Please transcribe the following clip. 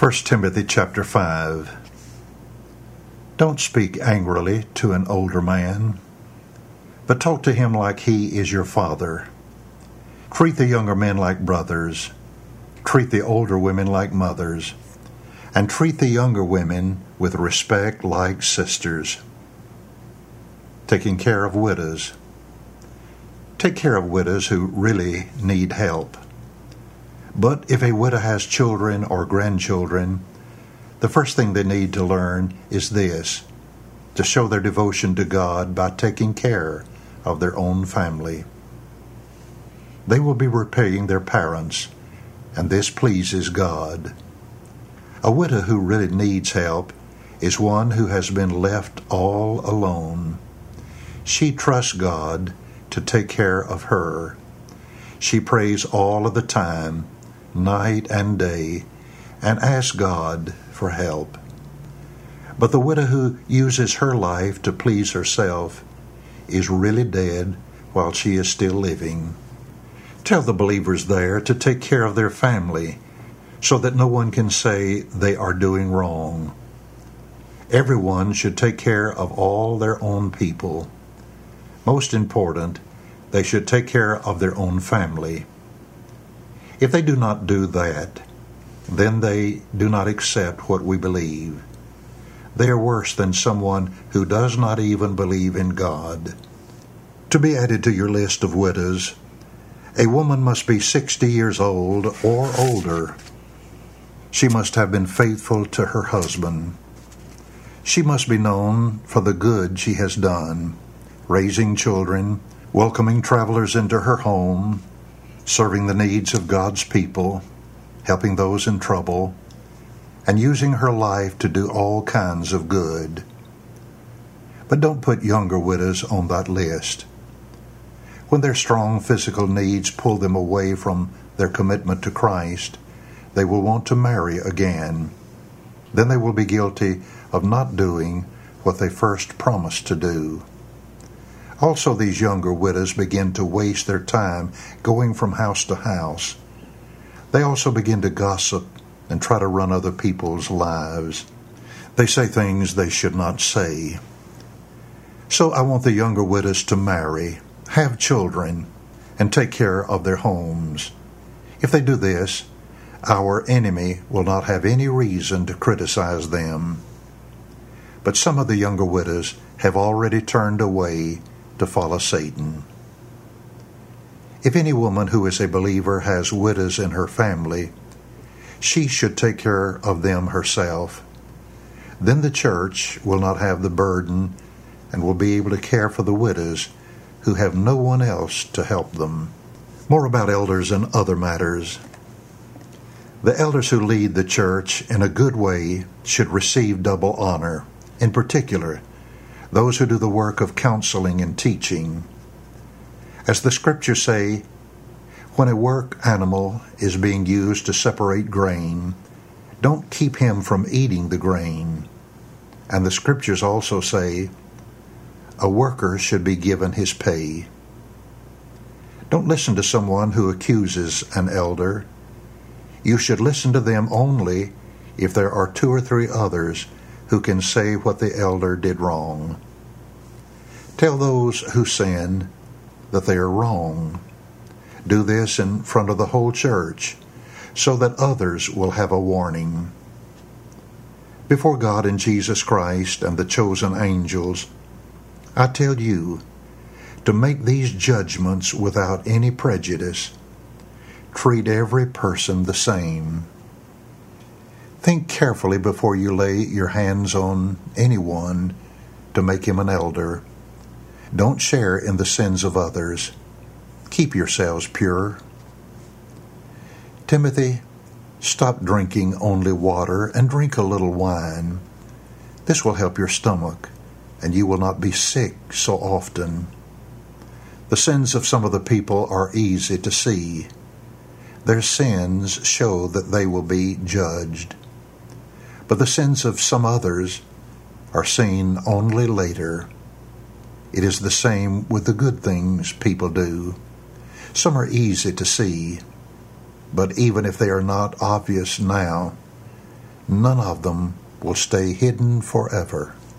1 Timothy chapter 5. Don't speak angrily to an older man, but talk to him like he is your father. Treat the younger men like brothers. Treat the older women like mothers. And treat the younger women with respect like sisters. Taking care of widows. Take care of widows who really need help. But if a widow has children or grandchildren, the first thing they need to learn is this: to show their devotion to God by taking care of their own family. They will be repaying their parents, and this pleases God. A widow who really needs help is one who has been left all alone. She trusts God to take care of her. She prays all of the time, night and day, and asks God for help. But the widow who uses her life to please herself is really dead while she is still living. Tell the believers there to take care of their family so that no one can say they are doing wrong. Everyone should take care of all their own people. Most important, they should take care of their own family. If they do not do that, then they do not accept what we believe. They are worse than someone who does not even believe in God. To be added to your list of widows, a woman must be 60 years old or older. She must have been faithful to her husband. She must be known for the good she has done, raising children, welcoming travelers into her home, serving the needs of God's people, helping those in trouble, and using her life to do all kinds of good. But don't put younger widows on that list. When their strong physical needs pull them away from their commitment to Christ, they will want to marry again. Then they will be guilty of not doing what they first promised to do. Also, these younger widows begin to waste their time going from house to house. They also begin to gossip and try to run other people's lives. They say things they should not say. So I want the younger widows to marry, have children, and take care of their homes. If they do this, our enemy will not have any reason to criticize them. But some of the younger widows have already turned away to follow Satan. If any woman who is a believer has widows in her family, she should take care of them herself. Then the church will not have the burden and will be able to care for the widows who have no one else to help them. More about elders and other matters. The elders who lead the church in a good way should receive double honor. In particular, those who do the work of counseling and teaching. As the scriptures say, when a work animal is being used to separate grain, don't keep him from eating the grain. And the scriptures also say, a worker should be given his pay. Don't listen to someone who accuses an elder. You should listen to them only if there are 2 or 3 others who can say what the elder did wrong. Tell those who sin that they are wrong. Do this in front of the whole church so that others will have a warning. Before God and Jesus Christ and the chosen angels, I tell you to make these judgments without any prejudice. Treat every person the same. Think carefully before you lay your hands on anyone to make him an elder. Don't share in the sins of others. Keep yourselves pure. Timothy, stop drinking only water and drink a little wine. This will help your stomach, and you will not be sick so often. The sins of some of the people are easy to see. Their sins show that they will be judged. But the sins of some others are seen only later. It is the same with the good things people do. Some are easy to see, but even if they are not obvious now, none of them will stay hidden forever.